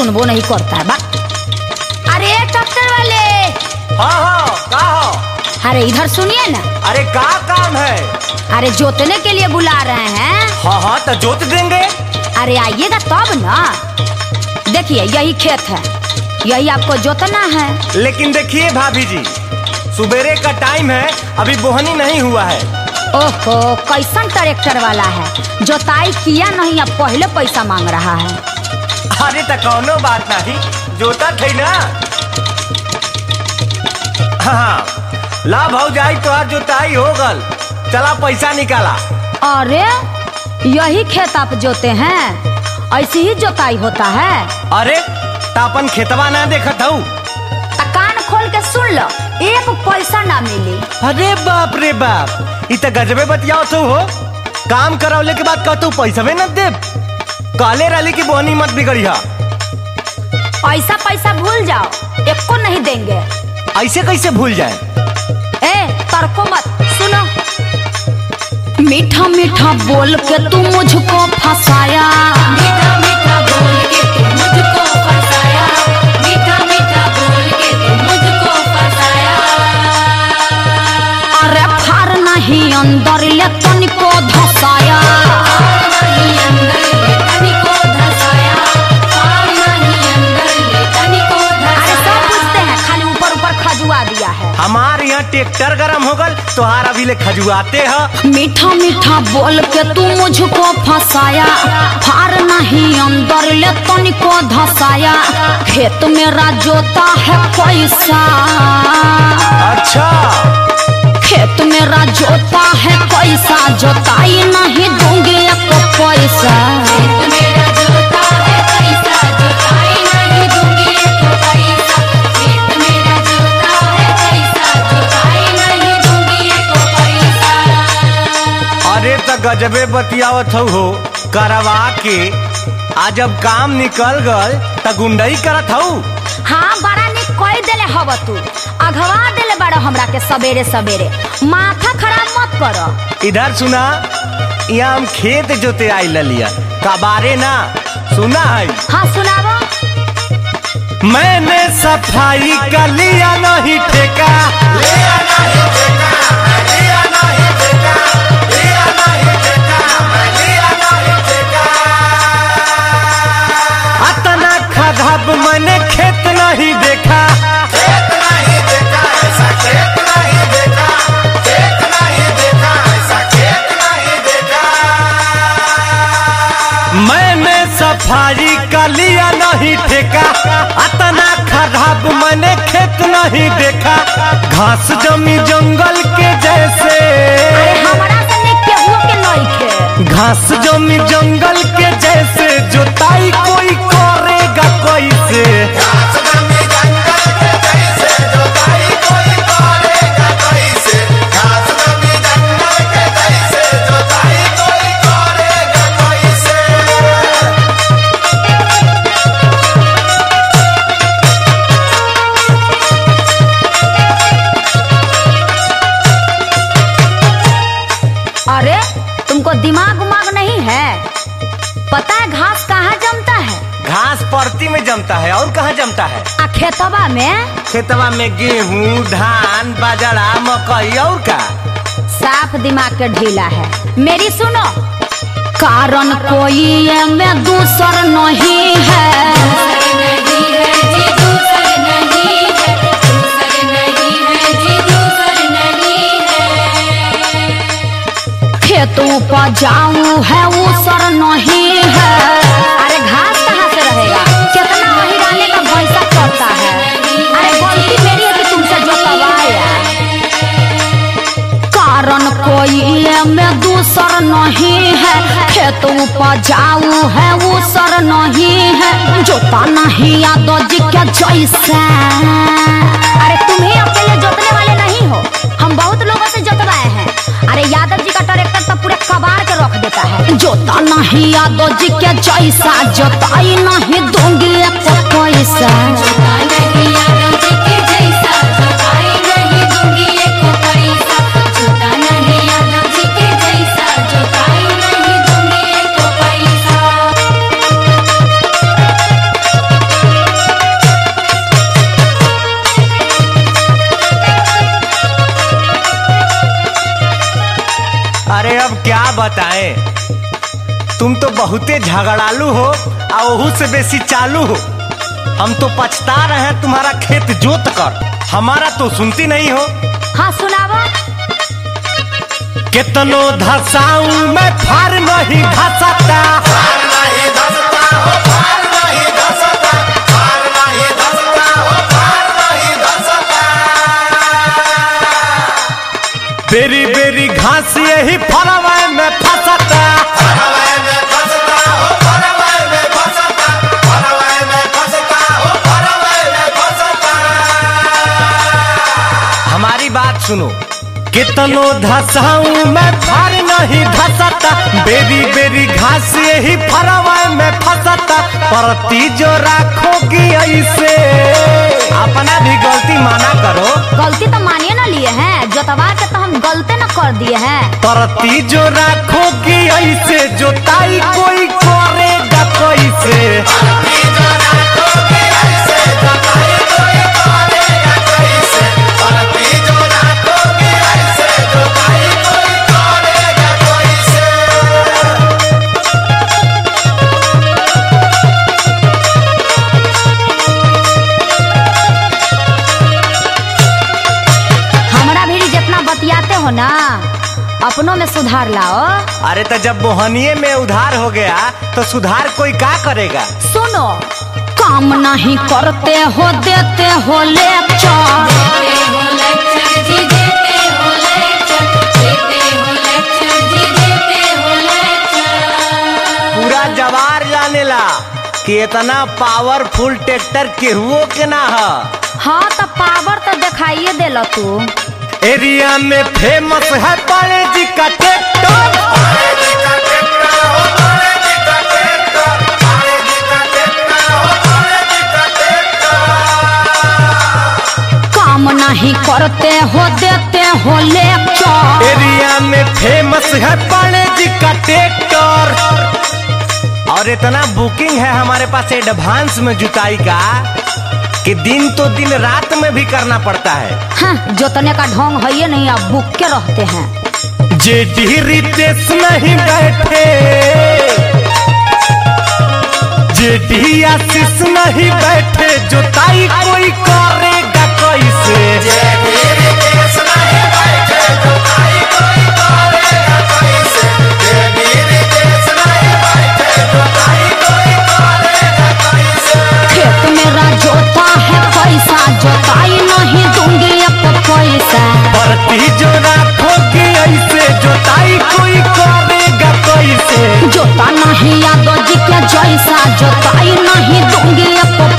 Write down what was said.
सुनबो नहीं करता है। अरे ट्रैक्टर वाले। हाँ का हो? अरे इधर सुनिए ना। अरे का काम है? अरे जोतने के लिए बुला रहे हैं। हाँ तो जोत देंगे। अरे आइएगा तब ना। देखिए यही खेत है, यही आपको जोतना है। लेकिन देखिए भाभी जी, सुबेरे का टाइम है, अभी बोहनी नहीं हुआ है। ओहो, कैसन ट्रैक्टर वाला है, जोताई किया नहीं, अब पहले पैसा मांग रहा है। अरे तो कौनो बात नहीं, जोता थे ना। हाँ ला भाव जाई तो आज जोताई हो गल, चला पैसा निकाला। अरे यही खेत आप जोते हैं, ऐसी ही जोताई होता है। अरे तापन खेतवा ना देखत हूँ। कान खोल के सुन लो, एक पैसा ना मिली। अरे बाप रे बाप, इत गजबे बतियाओ तो हो। काम करवले के बाद कहतू पैसा में न दे। काले राली की बोहनी मत बिगड़िया। ऐसा पैसा भूल जाओ, एको नहीं देंगे। ऐसे कैसे भूल जाए? तर्को मत, सुनो। मीठा मीठा बोल के तू मुझको फंसाया, मीठा मीठा बोल के तू मुझको फंसाया, मीठा मीठा बोल के तू मुझको फंसाया। अरे फार नहीं अंदर ले तनिको धसाया, फार नहीं अंदर ले तनिको धसाया, फार नहीं अंदर ले तनिको धसाया। अरे सब पूछते हैं, खाली ऊपर ऊपर खजुआ दिया है। हमारे यहाँ ट्रैक्टर गरम हो गल, तोहार अभी ले खजुआते है। मीठा मीठा बोल के तू मुझको फंसाया, फार नहीं अंदर ले तनिको धसाया। खेत मेरा जोता है पैसा, अच्छा खेत मेरा जोता है पैसा, जोताई नहीं दूंगी एक पैसा। खेत मेरा जोता है पैसा, जोताई नहीं दूंगी एक पैसा। खेत मेरा जोता है पैसा, जोताई नहीं दूंगी एक पैसा। अरे तो गजबे बतियावत हो, करवा के आज जब काम निकल गल त गुंडई करत हूँ। हाँ बड़ा निक कोई देले हव तू, अघवा देले बड़ा हमरा के सवेरे सवेरे। माथा खराब मत करो। इधर सुना, यहाँ हम खेत जोते आई ललिया कबारे ना सुना है। हाँ सुनावो। मैंने सफाई का लिया नहीं ठेका, लिया नहीं ठेका, लिया नहीं ठेका, लिया नहीं ठेका, लिया नहीं ठेका। अतना खराब मैंने खेत नहीं देखा, खेत नहीं देखा, ऐसा खेत नहीं देखा, खेत नहीं देखा, ऐसा खेत नहीं देखा। मैंने सफाई का लिया नहीं ठेका, अतना खराब मैंने खेत नहीं देखा। घास जमी जंगल के जैसे, अरे हमरा से ने केहू के नहीं खे। घास जमी जंगल के जैसे, जोताई कोई करेगा कैसे? घास जमी जंगल के जैसे, जोताई कोई करेगा कैसे? घास जमी जंगल के जैसे, जोताई कोई करेगा कैसे? अरे तुमको दिमाग उमाग नहीं है? पता है घास कहाँ जमता है? घास परती में जमता है, और कहाँ जमता है? खेतवा में। खेतवा में गेहूं, धान, बाजरा, मकई और का। साफ दिमाग के ढीला है। मेरी सुनो, कारण कोई ये में दूसर नहीं है, दूसर नहीं है जी, दूसर नहीं है, दूसर नहीं है जी, दूसर नहीं है। खेत उपजाऊ है उसर नहीं है। अरे घास कहाँ से रहेगा? कितना वही डालने का भैंसा करता है। अरे गलती मेरी है कि तुमसे जो करवाया। कारण कोई में दूसर नहीं है, खेत उपजाऊ है उसर नहीं है। जोता नहीं यादव जी के जैसा। अरे तुम ही अकेले जोतने वाले नहीं हो, हम बहुत लोगों से जोतवाए हैं। अरे यादव जी का ट्रैक्टर तो पूरे कबाड़ के रख देता है। जोता नहीं यादव जी के जैसा, जोताई नहीं दूंगी एक पैसा। जोता नहीं यादव जी के जैसा, जोताई नहीं दूंगी एक पैसा। जोता नहीं यादव जी के जैसा, जोताई नहीं दूंगी एक पैसा। बताएं, तुम तो बहुते झगड़ालू हो और ओहू से बेसी चालू हो। हम तो पछता रहे हैं तुम्हारा खेत जोत कर, हमारा तो सुनती नहीं हो। हाँ सुनावा। कितनो धसाऊं मैं फार नहीं धसता, बेरी बेरी घास यही फरवाए में फंसता। हमारी बात सुनो, कितनो धसाऊं मैं फार नहीं धसता, बेरी बेरी घास यही फरवाए में फंसता। परती जो राखोगी ऐसे, अपना भी गलती माना करो। गलती तो मानिए ना लिए हैं, जोतवा के तो हम गलती न कर दिए हैं। परती जो राखोगी ऐसे, जोताई कोई करेगा कैसे। हो ना, अपनों में सुधार लाओ। अरे तो जब मोहनिये में उधार हो गया तो सुधार कोई क्या करेगा। सुनो, काम नहीं करते हो देते हो लेक्चर, पूरा जवार जाने ला कि इतना पावरफुल ट्रैक्टर केहुओ के ना है। हाँ तो पावर तो दिखाइए देला तू। एरिया में फेमस है पाले जी का ट्रैक्टर। काम नहीं करते हो देते हो लेक्चर, एरिया में फेमस है पाले जी का ट्रैक्टर। और इतना बुकिंग है हमारे पास एडवांस में जुताई का कि दिन तो दिन रात में भी करना पड़ता है। हाँ, जोतने का ढोंग है ये नहीं, आप बुक के रहते हैं। जेडी रितेश नहीं बैठे, जेडी आशीष नहीं बैठे, जोताई कोई करेगा कैसे। खेत मेरा जोता है पैसा, जोताई नहीं दूंगी अब पैसा। परती जो राखोगी ऐसे, जोताई कोई करेगा कैसे। जोता नहीं यादव जी के जैसा, जोताई नहीं दूंगी अब